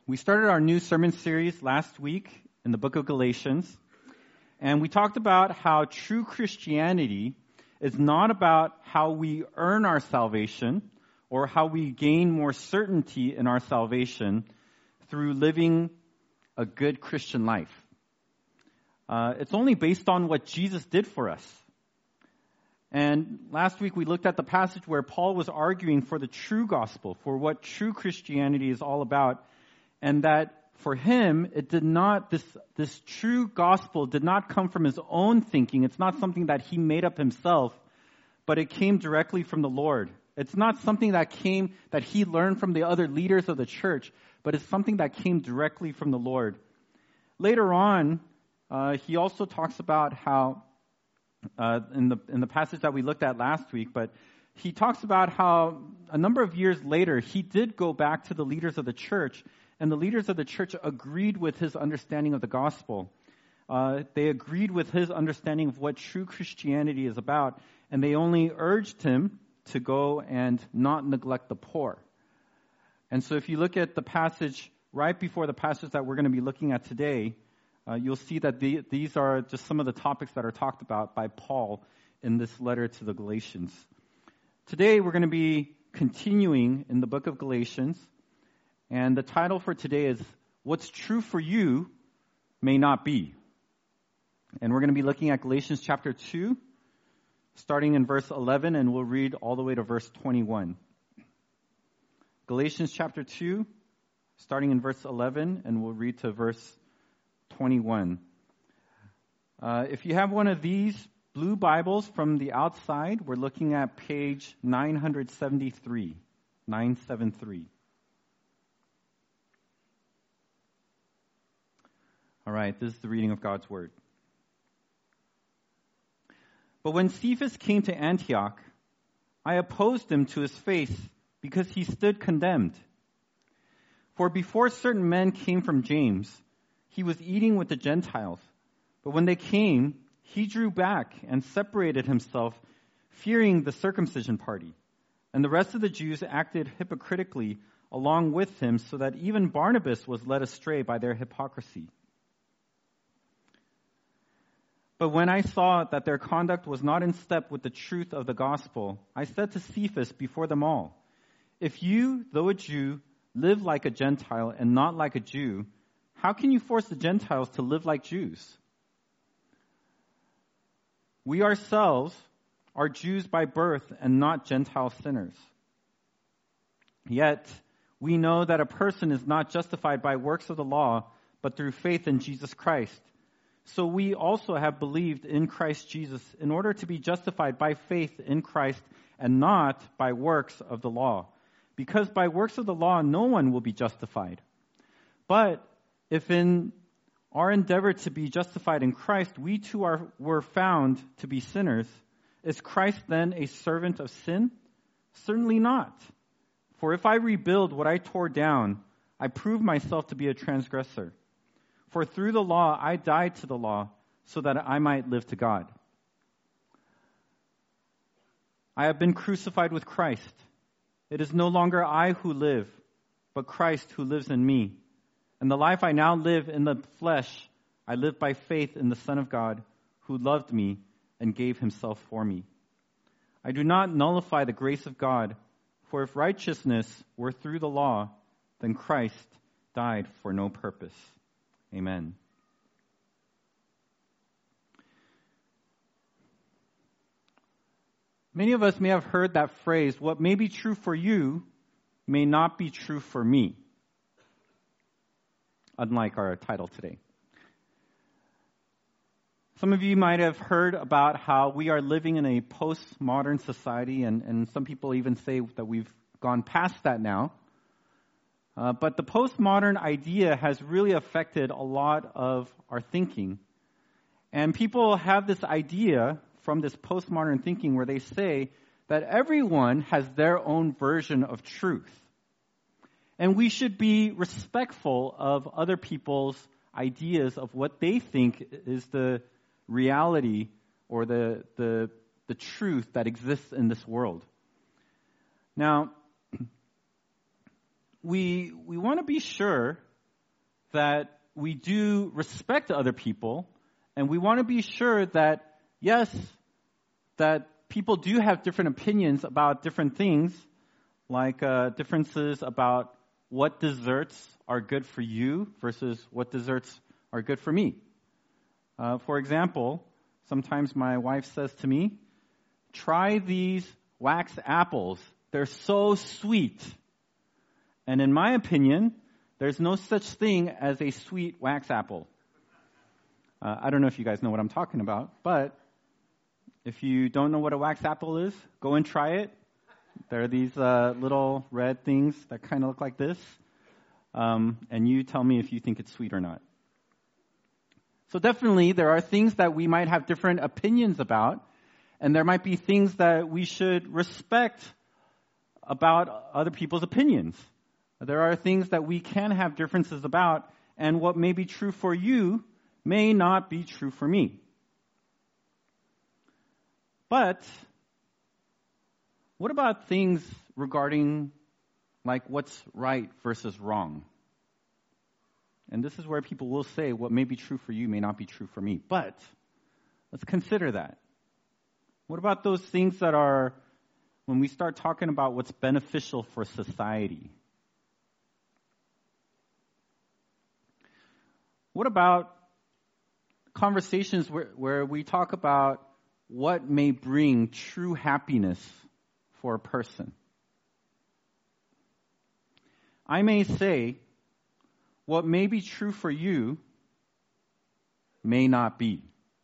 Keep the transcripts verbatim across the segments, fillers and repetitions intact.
We started our new sermon series last week in the book of Galatians, and we talked about how true Christianity is not about how we earn our salvation or how we gain more certainty in our salvation through living a good Christian life. Uh, it's only based on what Jesus did for us. And last week we looked at the passage where Paul was arguing for the true gospel, for what true Christianity is all about, and that for him, it did not, this, this true gospel did not come from his own thinking. It's not something that he made up himself, but it came directly from the Lord. It's not something that came, that he learned from the other leaders of the church, but it's something that came directly from the Lord. Later on, uh, he also talks about how, uh, in the, in the passage that we looked at last week, but he talks about how a number of years later, he did go back to the leaders of the church, and the leaders of the church agreed with his understanding of the gospel. Uh, they agreed with his understanding of what true Christianity is about, and they only urged him to go and not neglect the poor. And so if you look at the passage right before the passage that we're going to be looking at today, uh, you'll see that the, these are just some of the topics that are talked about by Paul in this letter to the Galatians. Today we're going to be continuing in the book of Galatians. And the title for today is, What's True for You May Not Be. And we're going to be looking at Galatians chapter two, starting in verse eleven, and we'll read all the way to verse twenty-one. Galatians chapter two, starting in verse eleven, and we'll read to verse twenty-one. Uh, if you have one of these blue Bibles from the outside, we're looking at page nine seventy-three, nine seventy-three. All right, this is the reading of God's word. But when Cephas came to Antioch, I opposed him to his face because he stood condemned. For before certain men came from James, he was eating with the Gentiles. But when they came, he drew back and separated himself, fearing the circumcision party. And the rest of the Jews acted hypocritically along with him, so that even Barnabas was led astray by their hypocrisy. But when I saw that their conduct was not in step with the truth of the gospel, I said to Cephas before them all, If you, though a Jew, live like a Gentile and not like a Jew, how can you force the Gentiles to live like Jews? We ourselves are Jews by birth and not Gentile sinners. Yet we know that a person is not justified by works of the law, but through faith in Jesus Christ. So we also have believed in Christ Jesus in order to be justified by faith in Christ and not by works of the law. Because by works of the law, no one will be justified. But if in our endeavor to be justified in Christ, we too are, were found to be sinners, is Christ then a servant of sin? Certainly not. For if I rebuild what I tore down, I prove myself to be a transgressor. For through the law I died to the law, so that I might live to God. I have been crucified with Christ. It is no longer I who live, but Christ who lives in me. And the life I now live in the flesh, I live by faith in the Son of God, who loved me and gave himself for me. I do not nullify the grace of God, for if righteousness were through the law, then Christ died for no purpose. Amen. Many of us may have heard that phrase, what may be true for you may not be true for me. Unlike our title today. Some of you might have heard about how we are living in a postmodern society, and, and some people even say that we've gone past that now. Uh, but the postmodern idea has really affected a lot of our thinking. And people have this idea from this postmodern thinking where they say that everyone has their own version of truth. And we should be respectful of other people's ideas of what they think is the reality or the, the, the truth that exists in this world. Now, we we want to be sure that we do respect other people, and we want to be sure that, yes, that people do have different opinions about different things, like uh, differences about what desserts are good for you versus what desserts are good for me. Uh, for example, sometimes my wife says to me, try these wax apples. They're so sweet. And in my opinion, there's no such thing as a sweet wax apple. Uh, I don't know if you guys know what I'm talking about, but if you don't know what a wax apple is, go and try it. There are these uh, little red things that kind of look like this. Um, and you tell me if you think it's sweet or not. So definitely there are things that we might have different opinions about, and there might be things that we should respect about other people's opinions. There are things that we can have differences about, and what may be true for you may not be true for me. But what about things regarding like what's right versus wrong? And this is where people will say what may be true for you may not be true for me. But let's consider that. What about those things that are, when we start talking about what's beneficial for society? What about conversations where, where we talk about what may bring true happiness for a person? I may say, what may be true for you may not be.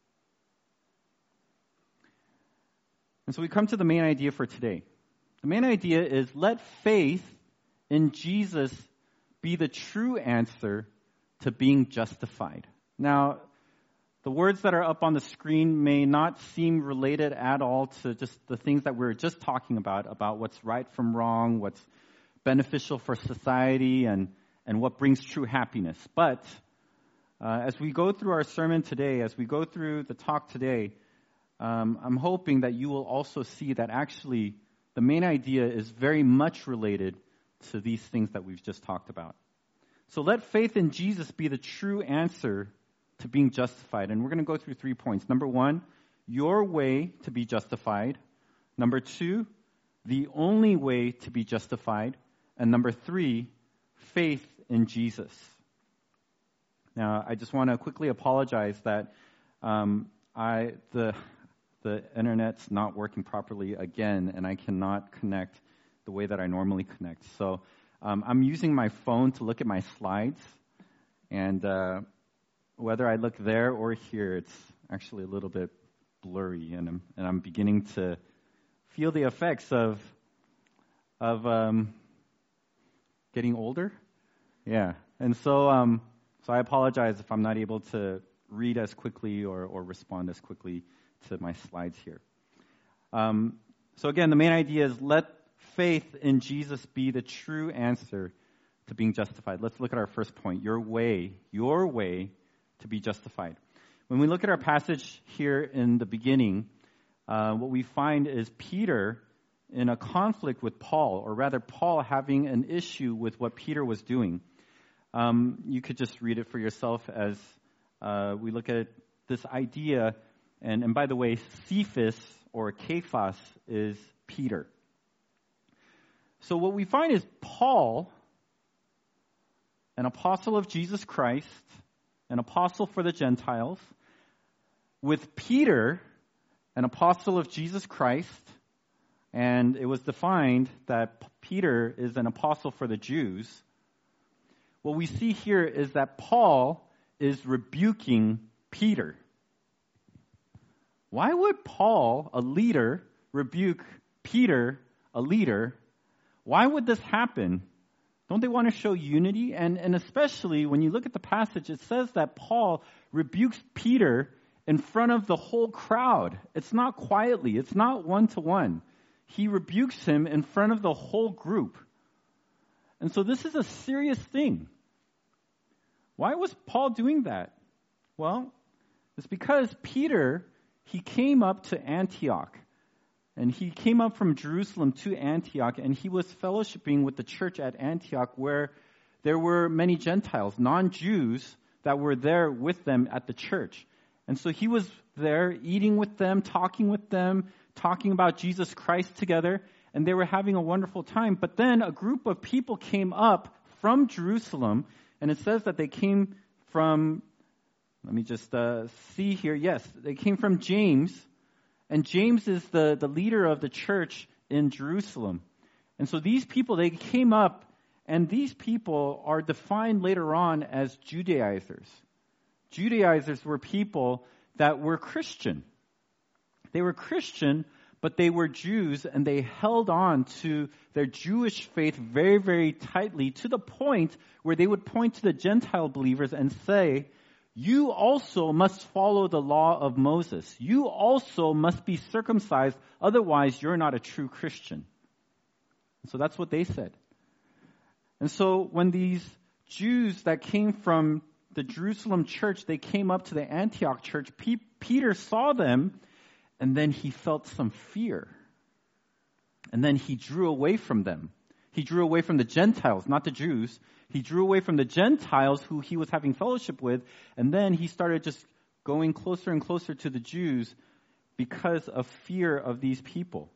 And so we come to the main idea for today. The main idea is let faith in Jesus be the true answer to being justified. Now, the words that are up on the screen may not seem related at all to just the things that we were just talking about, about what's right from wrong, what's beneficial for society, and, and what brings true happiness. But uh, as we go through our sermon today, as we go through the talk today, um, I'm hoping that you will also see that actually the main idea is very much related to these things that we've just talked about. So let faith in Jesus be the true answer to being justified. And we're going to go through three points. Number one, your way to be justified. Number two, the only way to be justified. And number three, faith in Jesus. Now, I just want to quickly apologize that um, I the the internet's not working properly again, and I cannot connect the way that I normally connect. So um, I'm using my phone to look at my slides, and uh, whether I look there or here, it's actually a little bit blurry, and I'm, and I'm beginning to feel the effects of of um, getting older. Yeah, and so um, so I apologize if I'm not able to read as quickly or, or respond as quickly to my slides here. Um, so again, the main idea is let faith in Jesus be the true answer to being justified. Let's look at our first point, your way, your way to be justified. When we look at our passage here in the beginning, uh, what we find is Peter in a conflict with Paul, or rather Paul having an issue with what Peter was doing. Um, you could just read it for yourself as uh, we look at this idea. And, and by the way, Cephas or Cephas is Peter. So what we find is Paul, an apostle of Jesus Christ, an apostle for the Gentiles, with Peter, an apostle of Jesus Christ, and it was defined that Peter is an apostle for the Jews. What we see here is that Paul is rebuking Peter. Why would Paul, a leader, rebuke Peter, a leader? Why would this happen? Don't they want to show unity? And, and especially when you look at the passage, it says that Paul rebukes Peter in front of the whole crowd. It's not quietly. It's not one-to-one. He rebukes him in front of the whole group. And so this is a serious thing. Why was Paul doing that? Well, it's because Peter, he came up to Antioch. And he came up from Jerusalem to Antioch, and he was fellowshipping with the church at Antioch, where there were many Gentiles, non-Jews, that were there with them at the church. And so he was there eating with them, talking with them, talking about Jesus Christ together, and they were having a wonderful time. But then a group of people came up from Jerusalem, and it says that they came from, let me just uh, see here, yes, they came from James, and James is the, the leader of the church in Jerusalem. And so these people, they came up, and these people are defined later on as Judaizers. Judaizers were people that were Christian. They were Christian, but they were Jews, and they held on to their Jewish faith very, very tightly, to the point where they would point to the Gentile believers and say, you also must follow the law of Moses. You also must be circumcised, otherwise you're not a true Christian. So that's what they said. And so when these Jews that came from the Jerusalem church, they came up to the Antioch church, P- Peter saw them, and then he felt some fear. And then he drew away from them. He drew away from the Gentiles, not the Jews. He drew away from the Gentiles who he was having fellowship with, and then he started just going closer and closer to the Jews because of fear of these people.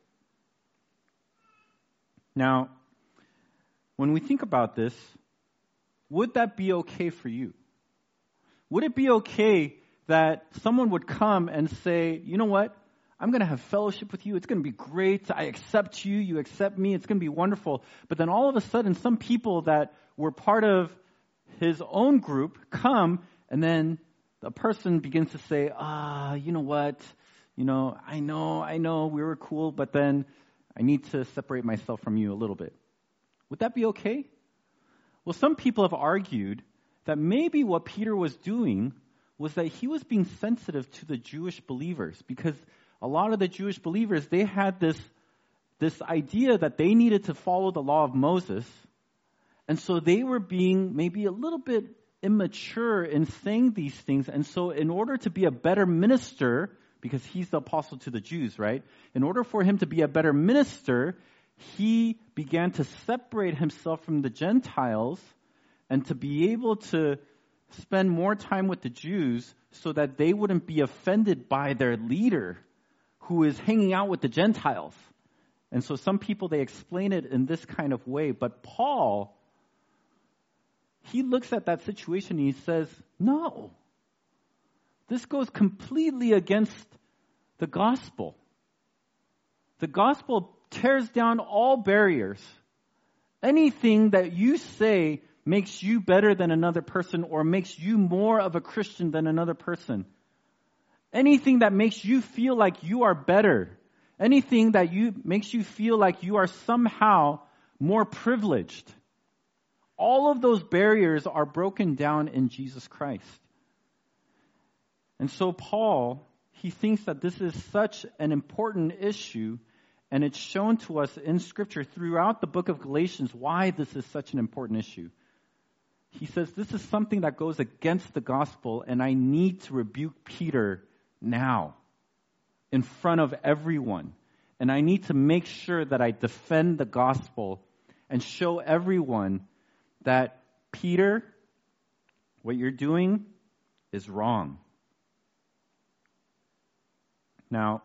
Now, when we think about this, would that be okay for you? Would it be okay that someone would come and say, you know what? I'm going to have fellowship with you. It's going to be great. I accept you. You accept me. It's going to be wonderful. But then all of a sudden, some people that were part of his own group come, and then the person begins to say, ah, you know what? You know, I know, I know we were cool, but then I need to separate myself from you a little bit. Would that be okay? Well, some people have argued that maybe what Peter was doing was that he was being sensitive to the Jewish believers, because a lot of the Jewish believers, they had this, this idea that they needed to follow the law of Moses, and so they were being maybe a little bit immature in saying these things, and so in order to be a better minister, because he's the apostle to the Jews, right? In order for him to be a better minister, he began to separate himself from the Gentiles and to be able to spend more time with the Jews so that they wouldn't be offended by their leader who is hanging out with the Gentiles. And so some people, they explain it in this kind of way. But Paul, he looks at that situation and he says, no, this goes completely against the gospel. The gospel tears down all barriers. Anything that you say makes you better than another person or makes you more of a Christian than another person. Anything that makes you feel like you are better. Anything that you makes you feel like you are somehow more privileged. All of those barriers are broken down in Jesus Christ. And so Paul, he thinks that this is such an important issue, and it's shown to us in Scripture throughout the book of Galatians why this is such an important issue. He says, this is something that goes against the gospel, and I need to rebuke Peter now in front of everyone. And I need to make sure that I defend the gospel and show everyone that, Peter, what you're doing is wrong. Now,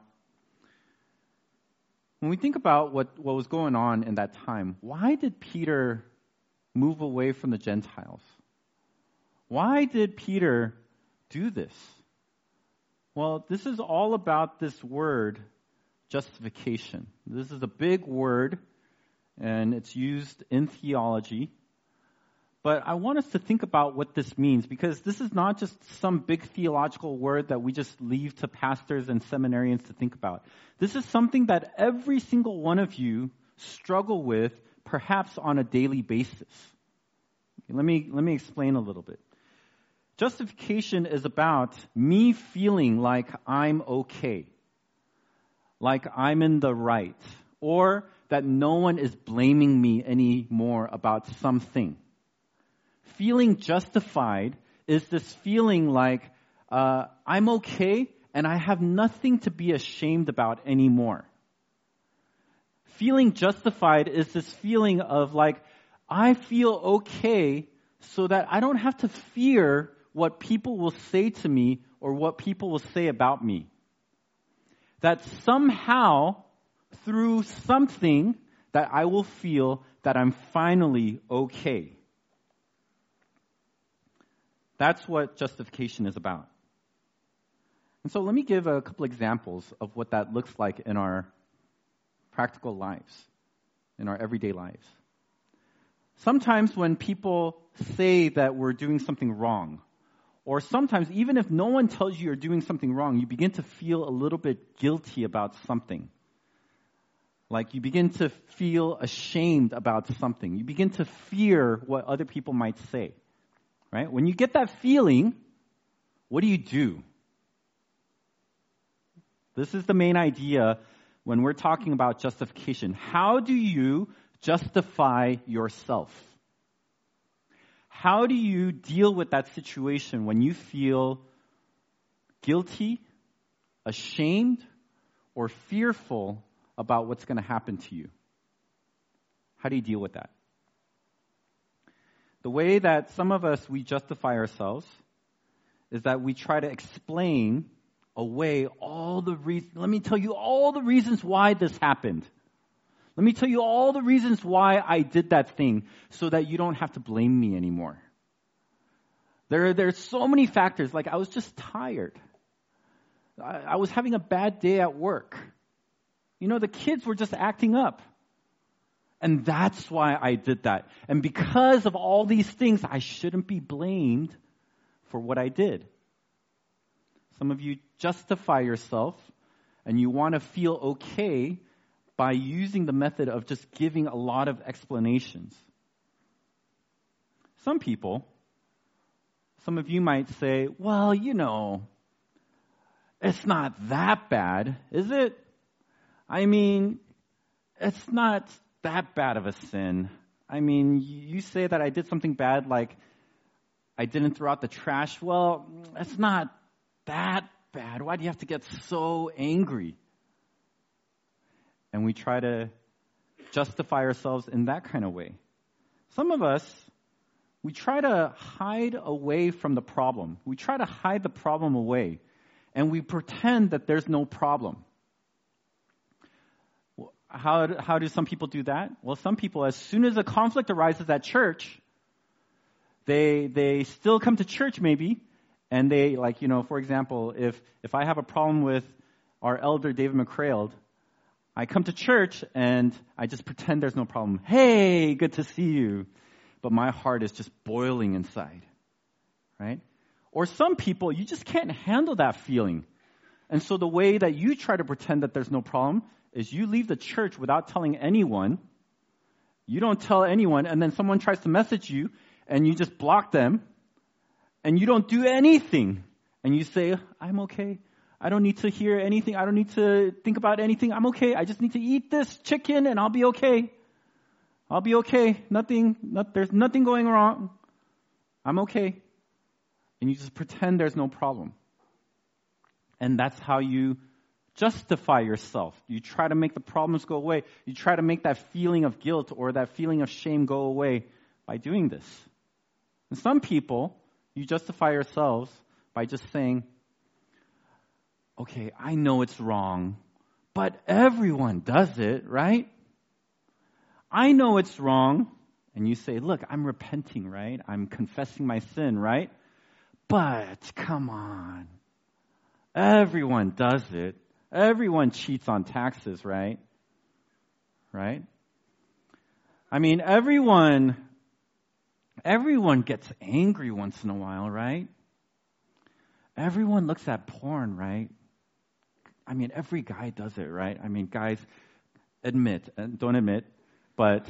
when we think about what, what was going on in that time, why did Peter move away from the Gentiles? Why did Peter do this? Well, this is all about this word, justification. This is a big word, and it's used in theology. But I want us to think about what this means, because this is not just some big theological word that we just leave to pastors and seminarians to think about. This is something that every single one of you struggle with, perhaps on a daily basis. Okay, let me, let me explain a little bit. Justification is about me feeling like I'm okay, like I'm in the right, or that no one is blaming me anymore about something. Feeling justified is this feeling like uh, I'm okay and I have nothing to be ashamed about anymore. Feeling justified is this feeling of like, I feel okay so that I don't have to fear what people will say to me or what people will say about me. That somehow, through something, that I will feel that I'm finally okay. That's what justification is about. And so let me give a couple examples of what that looks like in our practical lives, in our everyday lives. Sometimes when people say that we're doing something wrong, or sometimes even if no one tells you you're doing something wrong, you begin to feel a little bit guilty about something. Like you begin to feel ashamed about something. You begin to fear what other people might say. Right? When you get that feeling, what do you do? This is the main idea when we're talking about justification. How do you justify yourself? How do you deal with that situation when you feel guilty, ashamed, or fearful about what's going to happen to you? How do you deal with that? The way that some of us, we justify ourselves is that we try to explain away all the reasons. Let me tell you all the reasons why this happened. Let me tell you all the reasons why I did that thing so that you don't have to blame me anymore. There, there's so many factors. Like I was just tired. I, I was having a bad day at work. You know, the kids were just acting up. And that's why I did that. And because of all these things, I shouldn't be blamed for what I did. Some of you justify yourself and you want to feel okay by using the method of just giving a lot of explanations. Some people, some of you might say, well, you know, it's not that bad, is it? I mean, it's not that bad of a sin. I mean, you say that I did something bad, like I didn't throw out the trash. Well, it's not that bad. Why do you have to get so angry? And we try to justify ourselves in that kind of way. Some of us, we try to hide away from the problem. We try to hide the problem away, and we pretend that there's no problem. How, how do some people do that? Well, some people, as soon as a conflict arises at church, they they still come to church maybe, and they, like, you know, for example, if, if I have a problem with our elder, David McCrail, I come to church and I just pretend there's no problem. Hey, good to see you. But my heart is just boiling inside, right? Or some people, you just can't handle that feeling. And so the way that you try to pretend that there's no problem is you leave the church without telling anyone. You don't tell anyone, and then someone tries to message you, and you just block them, and you don't do anything. And you say, I'm okay. I don't need to hear anything. I don't need to think about anything. I'm okay. I just need to eat this chicken, and I'll be okay. I'll be okay. Nothing, not, there's nothing going wrong. I'm okay. And you just pretend there's no problem. And that's how you justify yourself. You try to make the problems go away. You try to make that feeling of guilt or that feeling of shame go away by doing this. And some people, you justify yourselves by just saying, okay, I know it's wrong, but everyone does it, right? I know it's wrong. And you say, look, I'm repenting, right? I'm confessing my sin, right? But come on. Everyone does it. Everyone cheats on taxes, right? Right? I mean, everyone, everyone gets angry once in a while, right? Everyone looks at porn, right? I mean, every guy does it, right? I mean, guys, admit, and don't admit, but,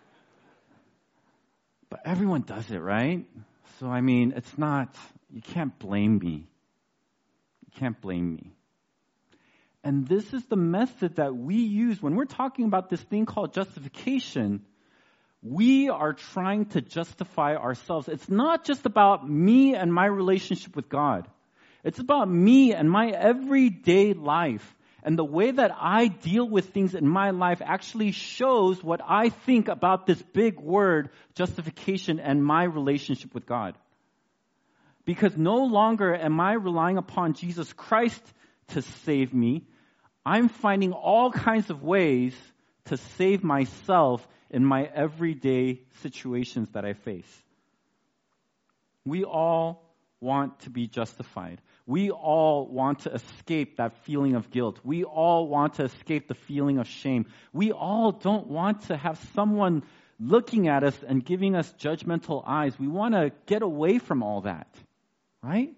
but everyone does it, right? So, I mean, it's not, you can't blame me. You can't blame me. And this is the method that we use when we're talking about this thing called justification. We are trying to justify ourselves. It's not just about me and my relationship with God. It's about me and my everyday life And the way that I deal with things in my life actually shows what I think about this big word, justification, and my relationship with God. Because no longer am I relying upon Jesus Christ to save me. I'm finding all kinds of ways to save myself in my everyday situations that I face. We all want to be justified. We all want to escape that feeling of guilt. We all want to escape the feeling of shame. We all don't want to have someone looking at us and giving us judgmental eyes. We want to get away from all that, right?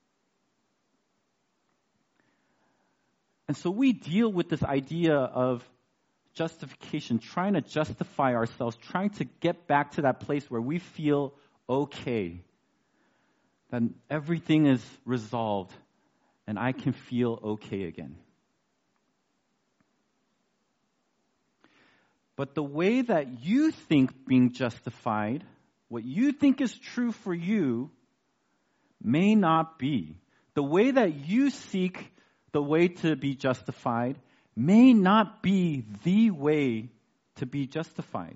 And so we deal with this idea of justification, trying to justify ourselves, trying to get back to that place where we feel okay, that everything is resolved and I can feel okay again. But the way that you think being justified, what you think is true for you, may not be. The way that you seek the way to be justified may not be the way to be justified.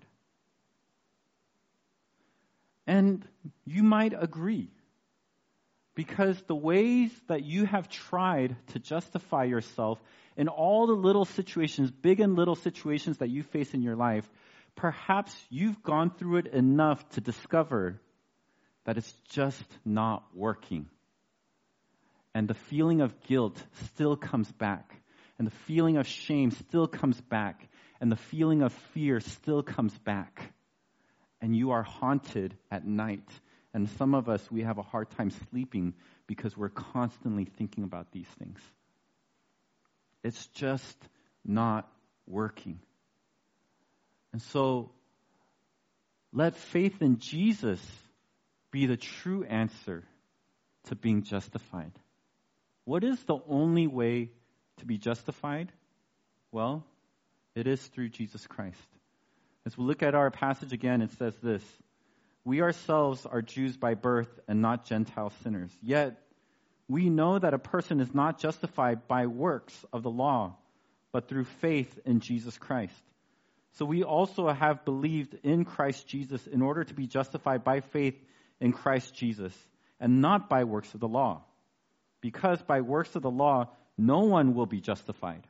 And you might agree, because the ways that you have tried to justify yourself in all the little situations, big and little situations that you face in your life, perhaps you've gone through it enough to discover that it's just not working. And the feeling of guilt still comes back. And the feeling of shame still comes back. And the feeling of fear still comes back. And you are haunted at night. And some of us, we have a hard time sleeping because we're constantly thinking about these things. It's just not working. And so, let faith in Jesus be the true answer to being justified. What is the only way to be justified? Well, it is through Jesus Christ. As we look at our passage again, it says this: we ourselves are Jews by birth and not Gentile sinners. Yet, we know that a person is not justified by works of the law, but through faith in Jesus Christ. So we also have believed in Christ Jesus in order to be justified by faith in Christ Jesus, and not by works of the law. Because by works of the law, no one will be justified.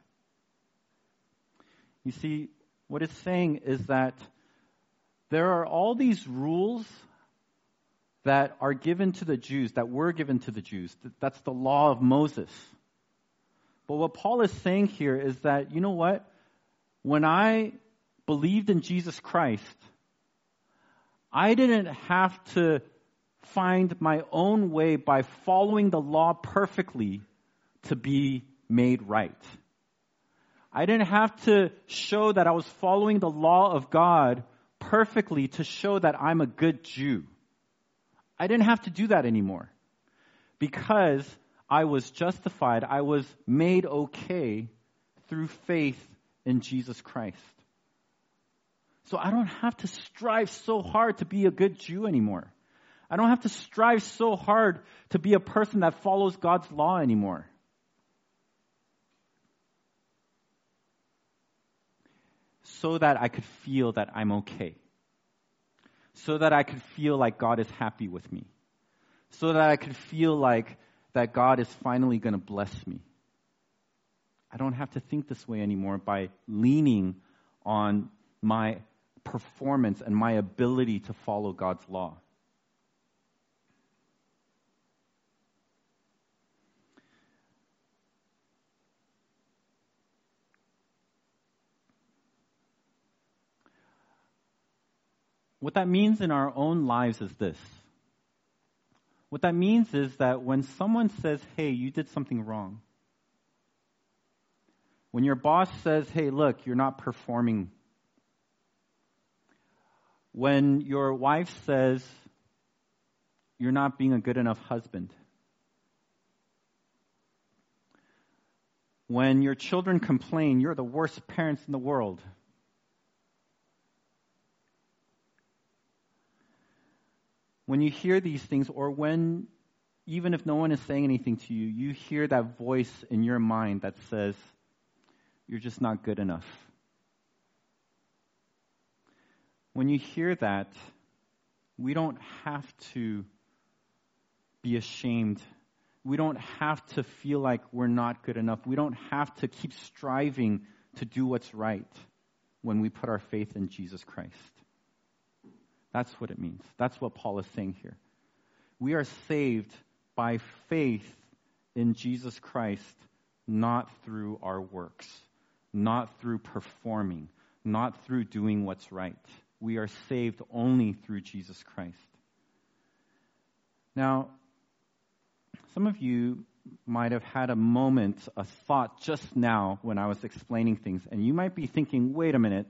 You see, what it's saying is that there are all these rules that are given to the Jews, that were given to the Jews. That's the law of Moses. But what Paul is saying here is that, you know what? When I believed in Jesus Christ, I didn't have to find my own way by following the law perfectly to be made right. I didn't have to show that I was following the law of God perfectly to show that I'm a good Jew. I didn't have to do that anymore. Because I was justified, I was made okay through faith in Jesus Christ. So I don't have to strive so hard to be a good Jew anymore. I don't have to strive so hard to be a person that follows God's law anymore. So that I could feel that I'm okay. So that I could feel like God is happy with me. So that I could feel like that God is finally going to bless me. I don't have to think this way anymore by leaning on my performance and my ability to follow God's law. What that means in our own lives is this. What that means is that when someone says, hey, you did something wrong. When your boss says, hey, look, you're not performing. When your wife says, you're not being a good enough husband. When your children complain, you're the worst parents in the world. When you hear these things, or when, even if no one is saying anything to you, you hear that voice in your mind that says, you're just not good enough. When you hear that, we don't have to be ashamed. We don't have to feel like we're not good enough. We don't have to keep striving to do what's right when we put our faith in Jesus Christ. That's what it means. That's what Paul is saying here. We are saved by faith in Jesus Christ, not through our works, not through performing, not through doing what's right. We are saved only through Jesus Christ. Now, some of you might have had a moment, a thought just now when I was explaining things, and you might be thinking, wait a minute,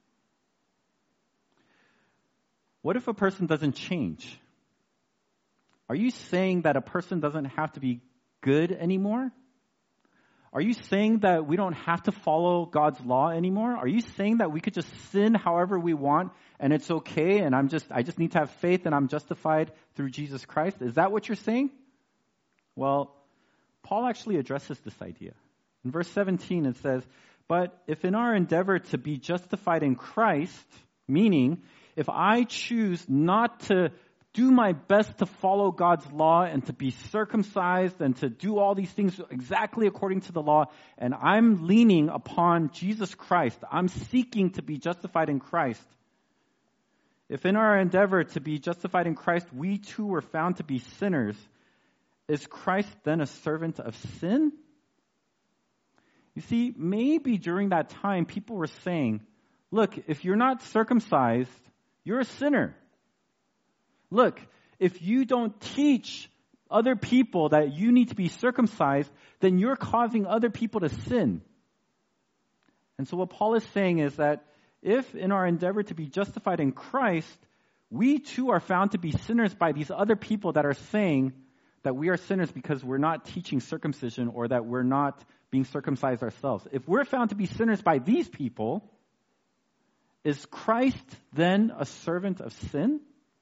what if a person doesn't change? Are you saying that a person doesn't have to be good anymore? Are you saying that we don't have to follow God's law anymore? Are you saying that we could just sin however we want and it's okay and I'm just I just need to have faith and I'm justified through Jesus Christ? Is that what you're saying? Well, Paul actually addresses this idea. In verse seventeen it says, "But if in our endeavor to be justified in Christ," meaning if I choose not to do my best to follow God's law and to be circumcised and to do all these things exactly according to the law, and I'm leaning upon Jesus Christ, I'm seeking to be justified in Christ. If in our endeavor to be justified in Christ, we too were found to be sinners, is Christ then a servant of sin? You see, maybe during that time, people were saying, look, if you're not circumcised, you're a sinner. Look, if you don't teach other people that you need to be circumcised, then you're causing other people to sin. And so what Paul is saying is that if in our endeavor to be justified in Christ, we too are found to be sinners by these other people that are saying that we are sinners because we're not teaching circumcision or that we're not being circumcised ourselves. If we're found to be sinners by these people, is Christ then a servant of sin?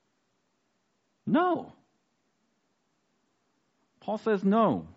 No. Paul says no.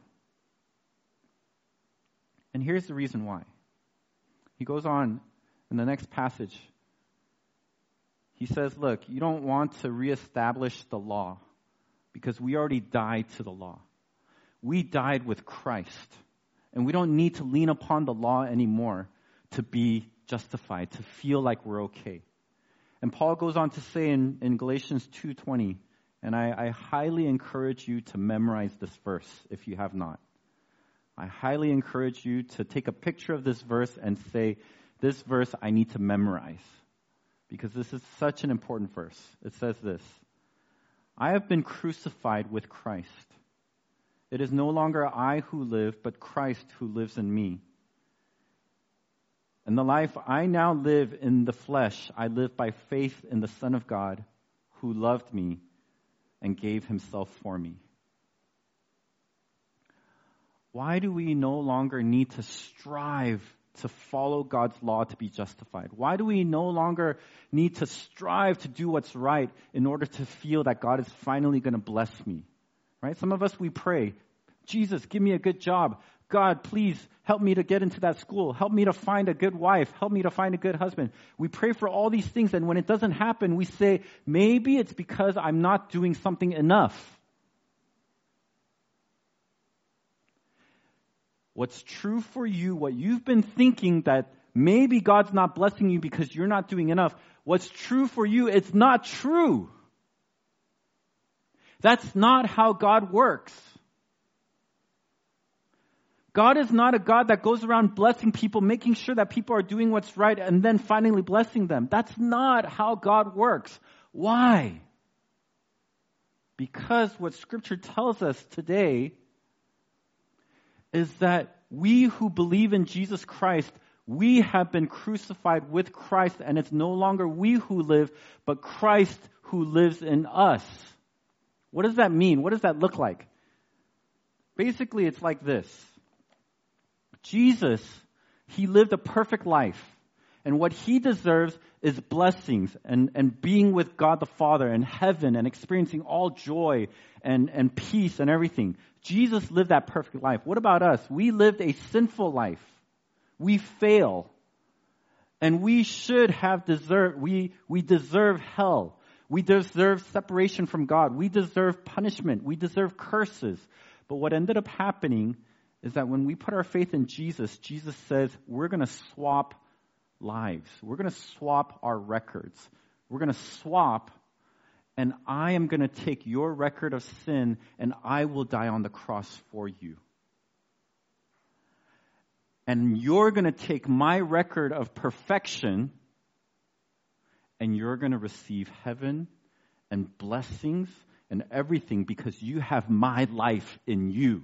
And here's the reason why. He goes on in the next passage. He says, look, you don't want to reestablish the law because we already died to the law. We died with Christ. And we don't need to lean upon the law anymore to be justified, to feel like we're okay. And Paul goes on to say in, in Galatians two twenty, and I, I highly encourage you to memorize this verse if you have not. I highly encourage you to take a picture of this verse and say, this verse I need to memorize. Because this is such an important verse. It says this, I have been crucified with Christ. It is no longer I who live, but Christ who lives in me. And the life I now live in the flesh, I live by faith in the Son of God who loved me and gave himself for me. Why do we no longer need to strive to follow God's law to be justified? Why do we no longer need to strive to do what's right in order to feel that God is finally going to bless me? Right? Some of us, we pray, Jesus, give me a good job. God, please help me to get into that school. Help me to find a good wife. Help me to find a good husband. We pray for all these things, and when it doesn't happen, we say, maybe it's because I'm not doing something enough. What's true for you, what you've been thinking that maybe God's not blessing you because you're not doing enough, what's true for you, it's not true. That's not how God works. God is not a God that goes around blessing people, making sure that people are doing what's right and then finally blessing them. That's not how God works. Why? Because what Scripture tells us today is that we who believe in Jesus Christ, we have been crucified with Christ, and it's no longer we who live, but Christ who lives in us. What does that mean? What does that look like? Basically, it's like this. Jesus, he lived a perfect life. And what he deserves is blessings and, and being with God the Father and heaven and experiencing all joy and, and peace and everything. Jesus lived that perfect life. What about us? We lived a sinful life. We fail. And we should have deserved, we, we deserve hell. We deserve separation from God. We deserve punishment. We deserve curses. But what ended up happening is that when we put our faith in Jesus, Jesus says, we're going to swap lives. We're going to swap our records. We're going to swap, and I am going to take your record of sin, and I will die on the cross for you. And you're going to take my record of perfection, and you're going to receive heaven and blessings and everything because you have my life in you.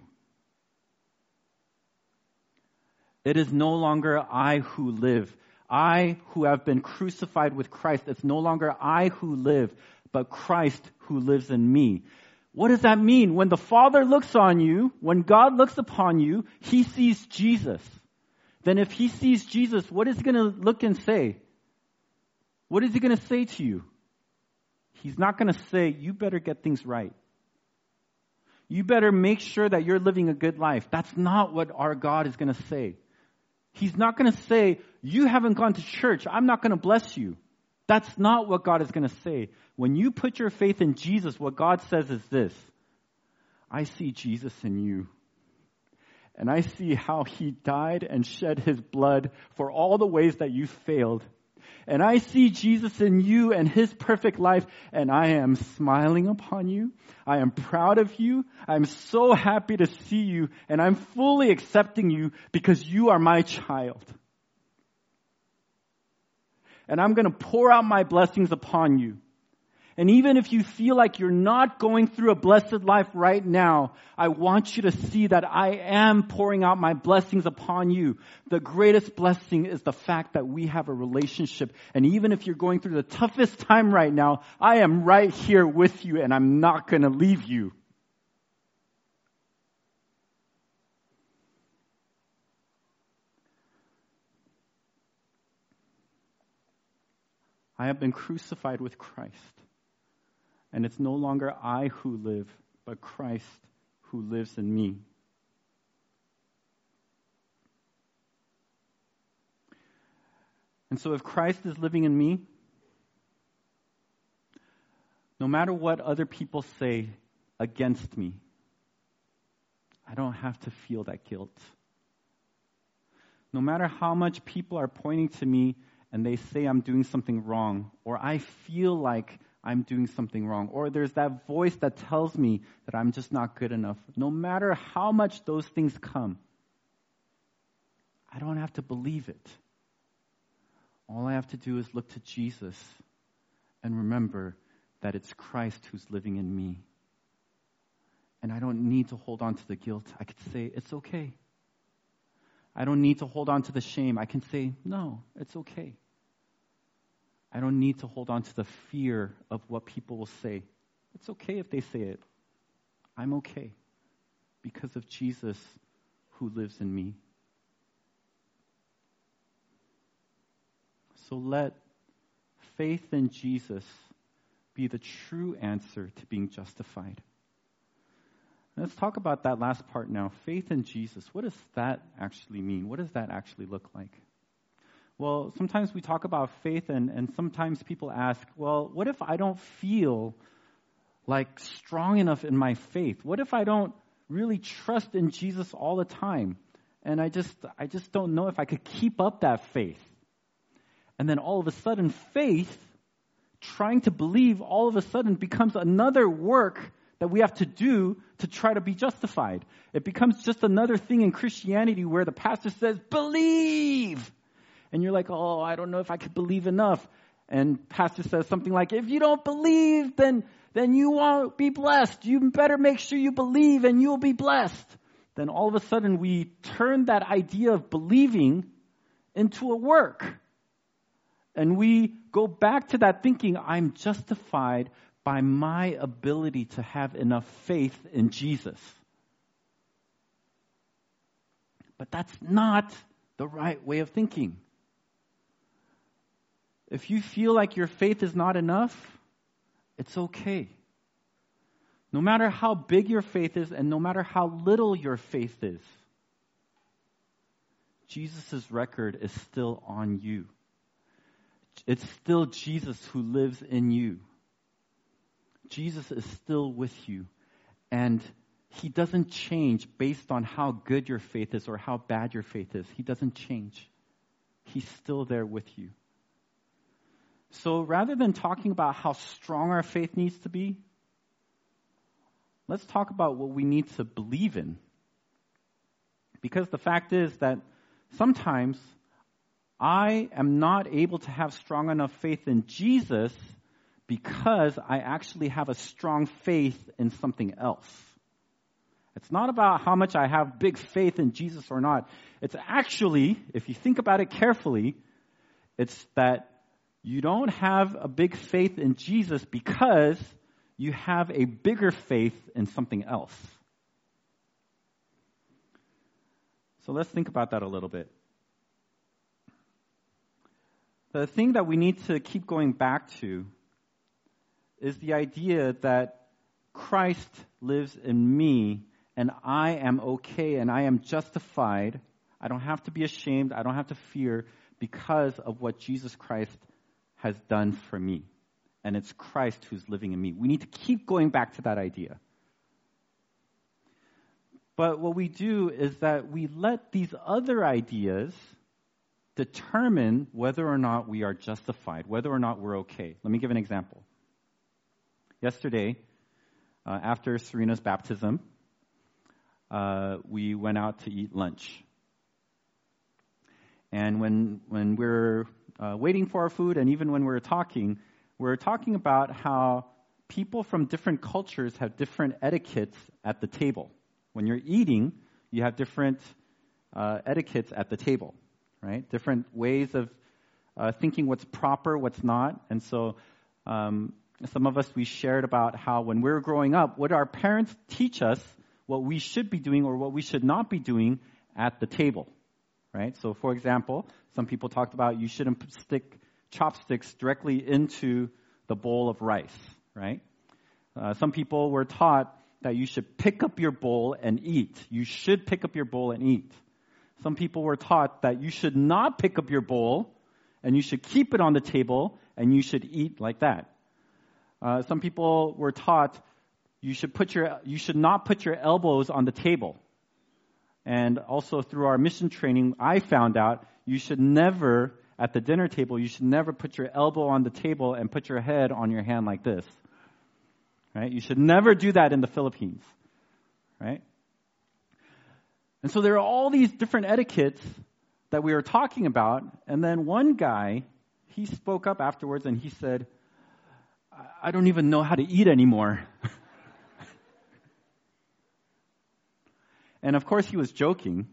It is no longer I who live. I who have been crucified with Christ. It's no longer I who live, but Christ who lives in me. What does that mean? When the Father looks on you, when God looks upon you, He sees Jesus. Then if He sees Jesus, what is He going to look and say? What is He going to say to you? He's not going to say, you better get things right. You better make sure that you're living a good life. That's not what our God is going to say. He's not going to say, you haven't gone to church, I'm not going to bless you. That's not what God is going to say. When you put your faith in Jesus, what God says is this: I see Jesus in you. And I see how He died and shed His blood for all the ways that you failed. And I see Jesus in you and His perfect life, and I am smiling upon you. I am proud of you. I'm so happy to see you, and I'm fully accepting you because you are my child. And I'm going to pour out my blessings upon you. And even if you feel like you're not going through a blessed life right now, I want you to see that I am pouring out my blessings upon you. The greatest blessing is the fact that we have a relationship. And even if you're going through the toughest time right now, I am right here with you and I'm not going to leave you. I have been crucified with Christ. And it's no longer I who live, but Christ who lives in me. And so if Christ is living in me, no matter what other people say against me, I don't have to feel that guilt. No matter how much people are pointing to me and they say I'm doing something wrong, or I feel like I'm doing something wrong, or there's that voice that tells me that I'm just not good enough. No matter how much those things come, I don't have to believe it. All I have to do is look to Jesus and remember that it's Christ who's living in me. And I don't need to hold on to the guilt. I could say, it's okay. I don't need to hold on to the shame. I can say, no, it's okay. I don't need to hold on to the fear of what people will say. It's okay if they say it. I'm okay because of Jesus who lives in me. So let faith in Jesus be the true answer to being justified. Let's talk about that last part now. Faith in Jesus. What does that actually mean? What does that actually look like? Well, sometimes we talk about faith, and, and sometimes people ask, well, what if I don't feel like strong enough in my faith? What if I don't really trust in Jesus all the time? And I just I just don't know if I could keep up that faith. And then all of a sudden, faith, trying to believe, all of a sudden becomes another work that we have to do to try to be justified. It becomes just another thing in Christianity where the pastor says, believe! And you're like, oh, I don't know if I could believe enough. And pastor says something like, if you don't believe, then, then you won't be blessed. You better make sure you believe and you'll be blessed. Then all of a sudden we turn that idea of believing into a work. And we go back to that thinking, I'm justified by my ability to have enough faith in Jesus. But that's not the right way of thinking. If you feel like your faith is not enough, it's okay. No matter how big your faith is and no matter how little your faith is, Jesus' record is still on you. It's still Jesus who lives in you. Jesus is still with you. And he doesn't change based on how good your faith is or how bad your faith is. He doesn't change. He's still there with you. So rather than talking about how strong our faith needs to be, let's talk about what we need to believe in. Because the fact is that sometimes I am not able to have strong enough faith in Jesus because I actually have a strong faith in something else. It's not about how much I have big faith in Jesus or not. It's actually, if you think about it carefully, it's that you don't have a big faith in Jesus because you have a bigger faith in something else. So let's think about that a little bit. The thing that we need to keep going back to is the idea that Christ lives in me and I am okay and I am justified. I don't have to be ashamed. I don't have to fear because of what Jesus Christ has done for me. And it's Christ who's living in me. We need to keep going back to that idea. But what we do is that we let these other ideas determine whether or not we are justified, whether or not we're okay. Let me give an example. Yesterday, uh, after Serena's baptism, uh, we went out to eat lunch. And when when we were uh, waiting for our food, and even when we were talking, we were talking about how people from different cultures have different etiquettes at the table. When you're eating, you have different uh, etiquettes at the table, right? Different ways of uh, thinking what's proper, what's not. And so um, some of us, we shared about how when we were growing up, what our parents teach us what we should be doing or what we should not be doing at the table, right? So for example, some people talked about you shouldn't stick chopsticks directly into the bowl of rice, right? Uh, some people were taught that you should pick up your bowl and eat. You should pick up your bowl and eat. Some people were taught that you should not pick up your bowl and you should keep it on the table and you should eat like that. Uh, some people were taught you should put your you should not put your elbows on the table. And also through our mission training, I found out you should never, at the dinner table, you should never put your elbow on the table and put your head on your hand like this. Right? You should never do that in the Philippines. Right? And so there are all these different etiquettes that we were talking about. And then one guy, he spoke up afterwards and he said, I don't even know how to eat anymore. And of course he was joking.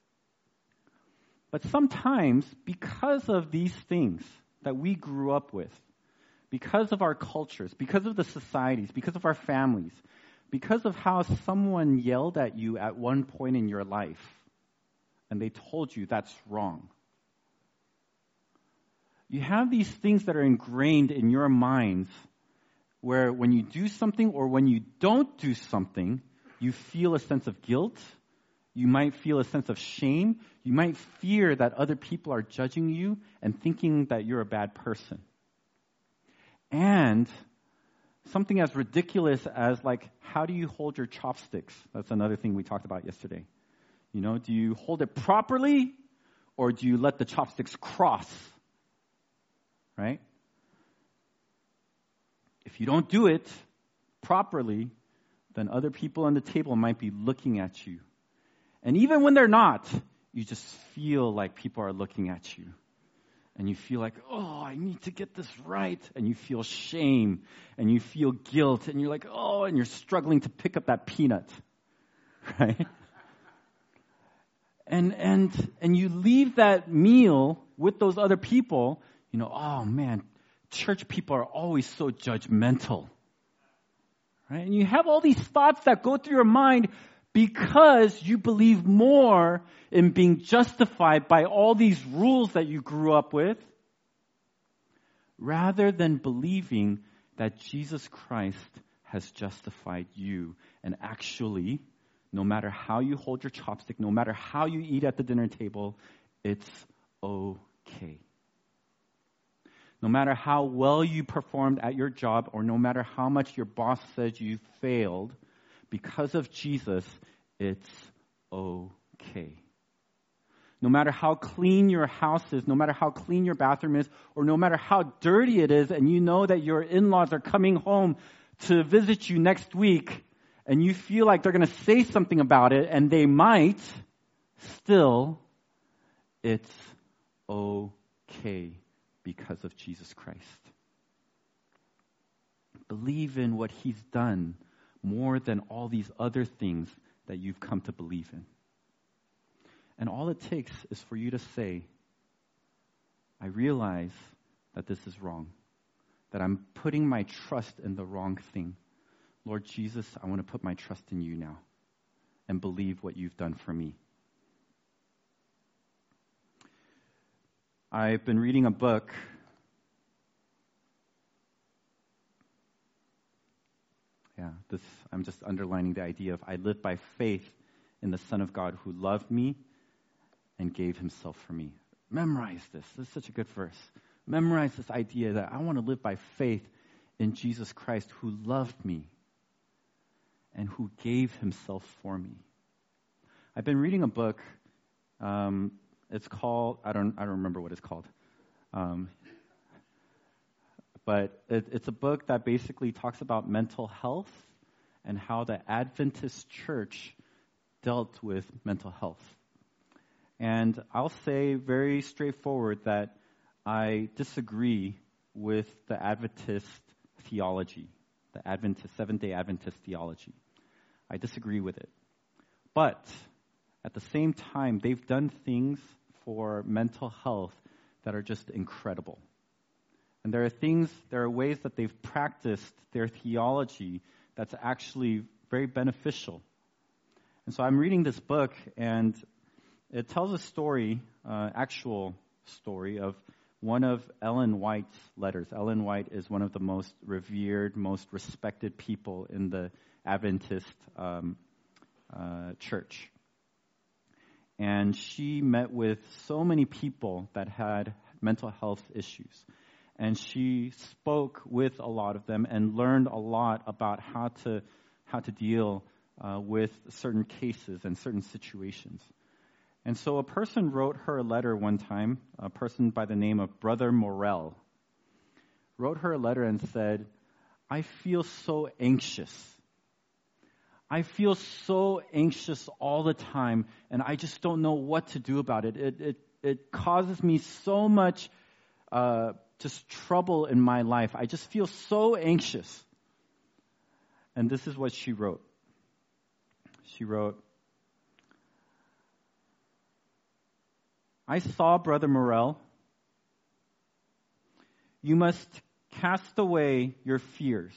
But sometimes, because of these things that we grew up with, because of our cultures, because of the societies, because of our families, because of how someone yelled at you at one point in your life, and they told you that's wrong. You have these things that are ingrained in your minds where when you do something or when you don't do something, you feel a sense of guilt. You might feel a sense of shame. You might fear that other people are judging you and thinking that you're a bad person. And something as ridiculous as, like, how do you hold your chopsticks? That's another thing we talked about yesterday. You know, do you hold it properly or do you let the chopsticks cross? Right? If you don't do it properly, then other people on the table might be looking at you. And even when they're not, you just feel like people are looking at you. And you feel like, oh, I need to get this right. And you feel shame. And you feel guilt. And you're like, oh, and you're struggling to pick up that peanut. Right? And and and you leave that meal with those other people, you know, oh man, church people are always so judgmental. Right? And you have all these thoughts that go through your mind because you believe more in being justified by all these rules that you grew up with, rather than believing that Jesus Christ has justified you. And actually, no matter how you hold your chopstick, no matter how you eat at the dinner table, it's okay. No matter how well you performed at your job, or no matter how much your boss says you failed, because of Jesus, it's okay. No matter how clean your house is, no matter how clean your bathroom is, or no matter how dirty it is, and you know that your in-laws are coming home to visit you next week, and you feel like they're going to say something about it, and they might, still, it's okay because of Jesus Christ. Believe in what He's done more than all these other things that you've come to believe in. And all it takes is for you to say, I realize that this is wrong, that I'm putting my trust in the wrong thing. Lord Jesus, I want to put my trust in you now and believe what you've done for me. I've been reading a book. Yeah, this I'm just underlining the idea of I live by faith in the Son of God who loved me and gave himself for me. Memorize this. This is such a good verse. Memorize this idea that I want to live by faith in Jesus Christ who loved me and who gave himself for me. I've been reading a book. Um, it's called, I don't I don't remember what it's called. Um, but it, it's a book that basically talks about mental health and how the Adventist church dealt with mental health. And I'll say very straightforward that I disagree with the Adventist theology, the Adventist, Seventh-day Adventist theology. I disagree with it. But at the same time, they've done things for mental health that are just incredible. And there are things, there are ways that they've practiced their theology that's actually very beneficial. And so I'm reading this book, and it tells a story, uh, actual story, of one of Ellen White's letters. Ellen White is one of the most revered, most respected people in the Adventist um, uh, church. And she met with so many people that had mental health issues. And she spoke with a lot of them and learned a lot about how to how to deal uh, with certain cases and certain situations. And so a person wrote her a letter one time, a person by the name of Brother Morell, wrote her a letter and said, I feel so anxious. I feel so anxious all the time, and I just don't know what to do about it. It it, it causes me so much uh, just trouble in my life. I just feel so anxious. And this is what she wrote. She wrote, I saw Brother Morell. You must cast away your fears.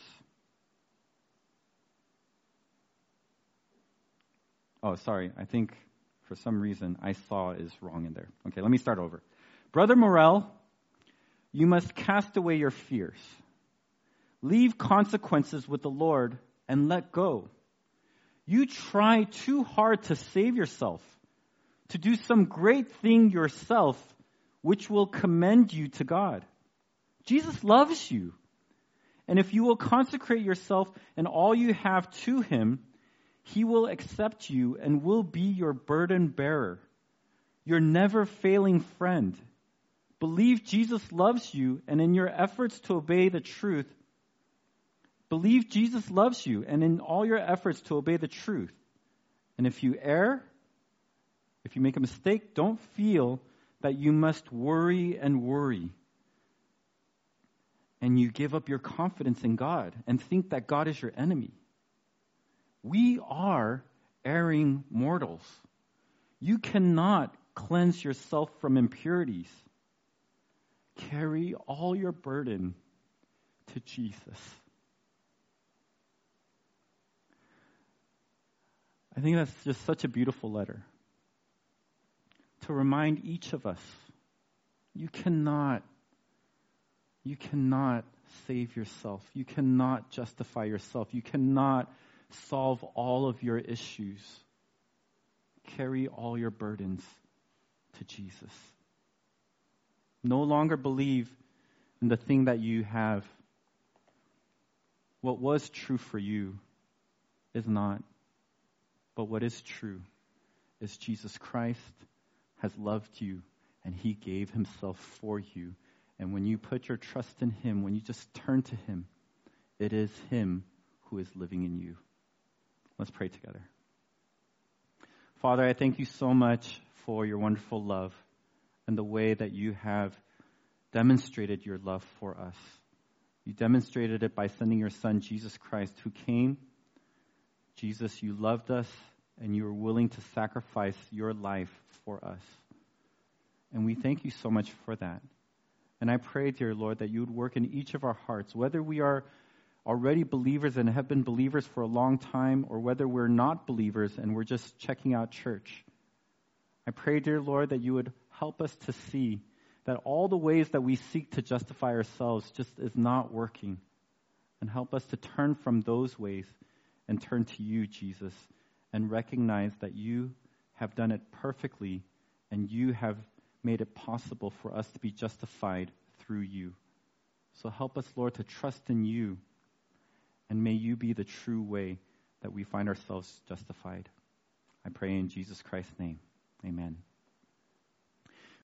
Oh, sorry. I think for some reason I saw is wrong in there. Okay, let me start over. Brother Morell, you must cast away your fears. Leave consequences with the Lord and let go. You try too hard to save yourself, to do some great thing yourself, which will commend you to God. Jesus loves you. And if you will consecrate yourself and all you have to him, he will accept you and will be your burden bearer, your never failing friend. Believe Jesus loves you, and in your efforts to obey the truth, believe Jesus loves you, and in all your efforts to obey the truth. And if you err, if you make a mistake, don't feel that you must worry and worry. And you give up your confidence in God and think that God is your enemy. We are erring mortals. You cannot cleanse yourself from impurities. Carry all your burden to Jesus. I think that's just such a beautiful letter to remind each of us, you cannot, you cannot save yourself. You cannot justify yourself. You cannot solve all of your issues. Carry all your burdens to Jesus. No longer believe in the thing that you have. What was true for you is not. But what is true is Jesus Christ has loved you and he gave himself for you. And when you put your trust in him, when you just turn to him, it is him who is living in you. Let's pray together. Father, I thank you so much for your wonderful love and the way that you have demonstrated your love for us. You demonstrated it by sending your son, Jesus Christ, who came. Jesus, you loved us and you were willing to sacrifice your life for us. And we thank you so much for that. And I pray, dear Lord, that you would work in each of our hearts, whether we are already believers and have been believers for a long time, or whether we're not believers and we're just checking out church. I pray, dear Lord, that you would help us to see that all the ways that we seek to justify ourselves just is not working. And help us to turn from those ways and turn to you, Jesus, and recognize that you have done it perfectly and you have made it possible for us to be justified through you. So help us, Lord, to trust in you, and may you be the true way that we find ourselves justified. I pray in Jesus Christ's name. Amen.